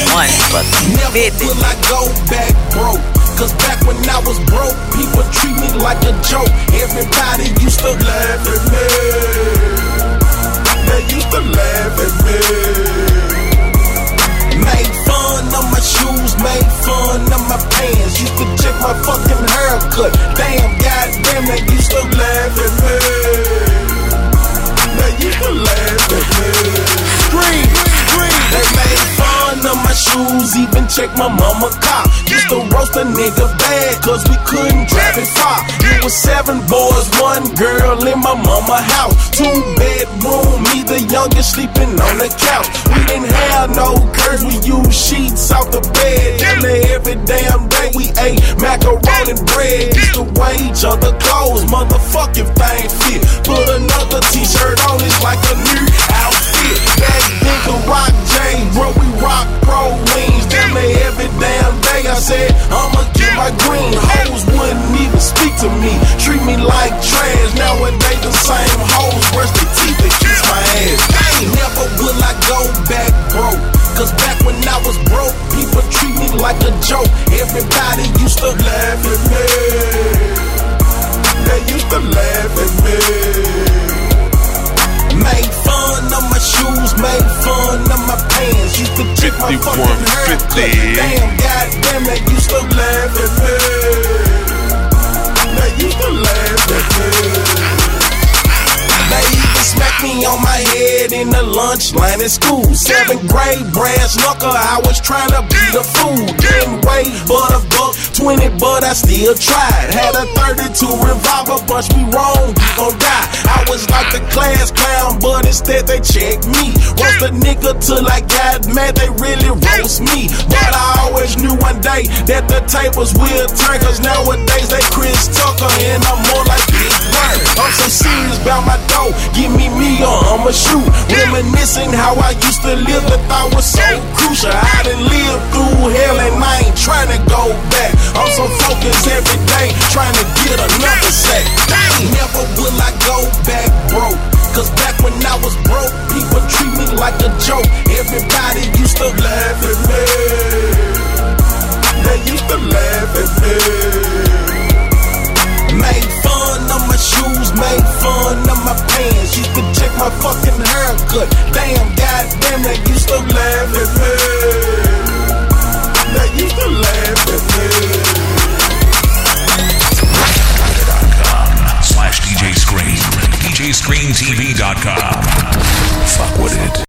Never will I go back broke. Cause back when I was broke, people treat me like a joke. Everybody used to laugh at me. They used to laugh at me. Made fun of my shoes, made fun of my pants. Used to check my fucking haircut. Damn, goddamn, they used to laugh at me. They used to laugh at me. Scream, scream. They made fun of my shoes, even check my mama car. Used to roast a nigga bad, cause we couldn't drive it far. It was 7 boys, 1 girl in my mama house. 2 bedroom, me the youngest sleeping on the couch. We didn't have no curtains, we used sheets off the bed. Every damn day we ate macaroni and bread. Used to wear each other clothes, motherfucking thing fit. Put another t-shirt on, it's like a new outfit. That nigga rock J, bro, we rock pro wings. Damn near every damn day I said, I'ma get my green. Hoes wouldn't even speak to me, treat me like trash. Nowadays the same hoes brush their teeth and kiss my ass. Never will I go back broke. Cause back when I was broke, people treat me like a joke. Everybody used to laugh at me. They used to laugh at me. Made fun of my shoes, made fun of my pants. Used to check my fucking haircut. Damn, goddamn, they used to laugh at me. They used to laugh at me. They even smacked me on my head in the lunch line at school. 7th grade, brass knuckle, I was trying to be the fool. Didn't weigh but $1.20, but I still tried. Had a 32 revolver, punch me wrong, you gon' die. I was like the class clown, but instead they checked me. Roast a nigga till I got mad, they really roast me. But I always knew one day that the tables will turn. Cause nowadays they Chris Tucker and I'm more like Big Bird. I'm so serious about my dough, give me or I'ma shoot. Reminiscing how I used to live, the thought was so crucial. I done lived through hell and I ain't trying to go back. I'm so focused every day, trying to get another sack. Never will I go back broke. Cause back when I was broke, people treat me like a joke. Everybody used to laugh at me. They used to laugh at me. Made fun of my shoes, made fun of my pants. Used to check my fucking haircut. Damn, goddamn, they used to laugh at me. They used to laugh at me. .com/DJ Scream, DJScreamTV.com.